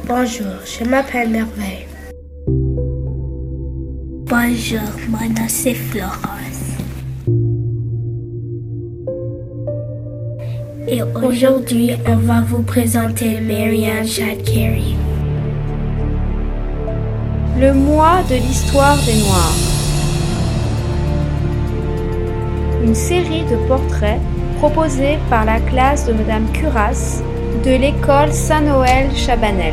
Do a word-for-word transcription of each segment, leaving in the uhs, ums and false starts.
Bonjour, je m'appelle Merveille. Bonjour, mon nom c'est Florence. Et aujourd'hui, on va vous présenter Marianne Chad Carey. Le mois de l'histoire des Noirs. Une série de portraits proposés par la classe de Madame Curas de l'école Saint-Noël Chabanel.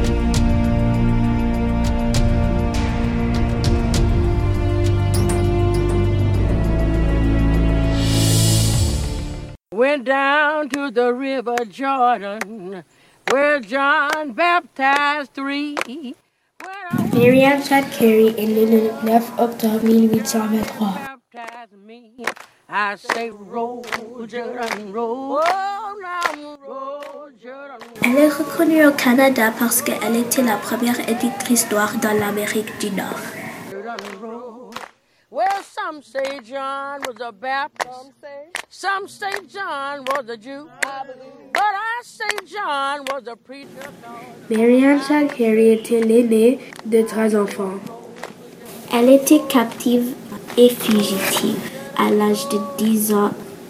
Went down to the river Jordan, where John baptized three. Marianne Chad Carey est née le neuf octobre mille huit cent vingt-trois. I say roll, Jordan, roll. Elle est reconnue au Canada parce qu'elle était la première éditrice noire dans l'Amérique du Nord. Well, some say John was a Baptist. Some say John was a Jew. But I say John was a preacher. Marianne Chad Carey était l'aînée de trois enfants. Elle était captive et fugitive à l'âge de dix ans.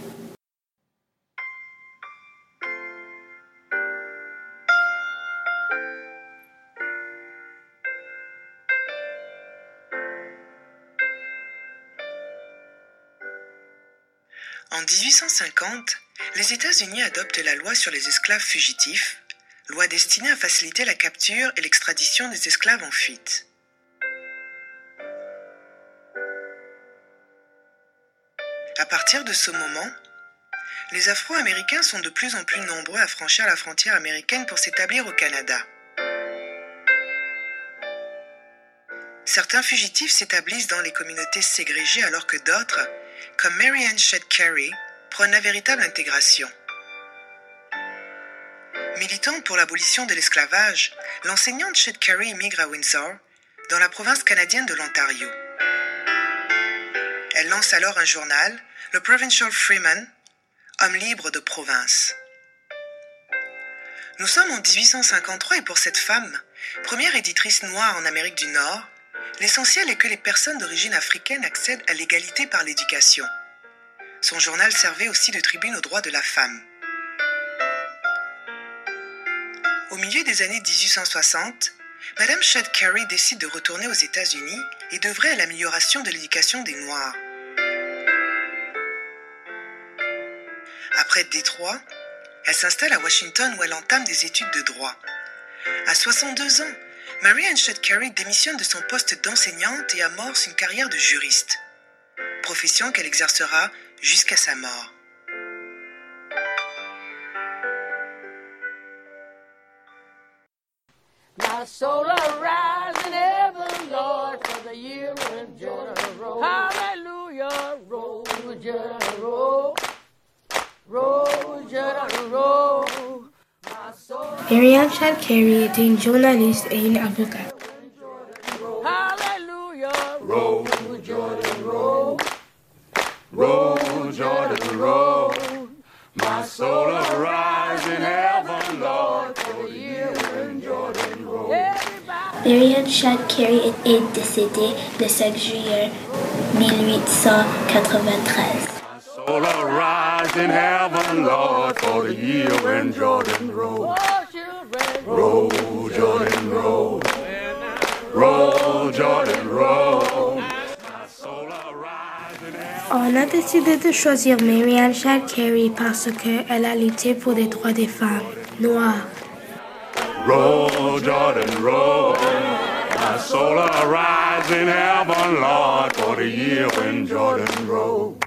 En dix-huit cent cinquante, les États-Unis adoptent la loi sur les esclaves fugitifs, loi destinée à faciliter la capture et l'extradition des esclaves en fuite. À partir de ce moment, les Afro-Américains sont de plus en plus nombreux à franchir la frontière américaine pour s'établir au Canada. Certains fugitifs s'établissent dans les communautés ségrégées alors que d'autres, comme Marianne Chad Carey, prônent la véritable intégration. Militante pour l'abolition de l'esclavage, l'enseignante Chad Carey immigre à Windsor, dans la province canadienne de l'Ontario. Elle lance alors un journal, le Provincial Freeman, homme libre de province. Nous sommes en dix-huit cent cinquante-trois et pour cette femme, première éditrice noire en Amérique du Nord, l'essentiel est que les personnes d'origine africaine accèdent à l'égalité par l'éducation. Son journal servait aussi de tribune aux droits de la femme. Au milieu des années dix-huit cent soixante, Madame Chad Carey décide de retourner aux États-Unis et d'œuvrer à l'amélioration de l'éducation des Noirs. Après Détroit, elle s'installe à Washington où elle entame des études de droit. À soixante-deux ans, Marianne Chad Carey démissionne de son poste d'enseignante et amorce une carrière de juriste, profession qu'elle exercera jusqu'à sa mort. My soul arise in heaven, Lord, for the year when Jordan roll. Hallelujah, roll, Jordan, roll. Roll, Jordan, roll. Marianne Chad Carey était une journaliste et une avocate. Hallelujah, roll, Jordan, roll. Roll, Jordan, roll. My soul arise in heaven, Lord, for the year when Jordan roll. Marianne Chad Carey est décédée le cinq juillet mille huit cent quatre-vingt-treize. My soul arise in heaven, Lord, for the year when Jordan roll. Roll, Jordan, roll. Roll, Jordan, roll. My soul arise in heaven. On a décidé de choisir Marianne Chad Carey parce qu'elle a lutté pour les droits des femmes noires. Roll, Jordan, roll. My soul arise in heaven, Lord, for the year when Jordan roll.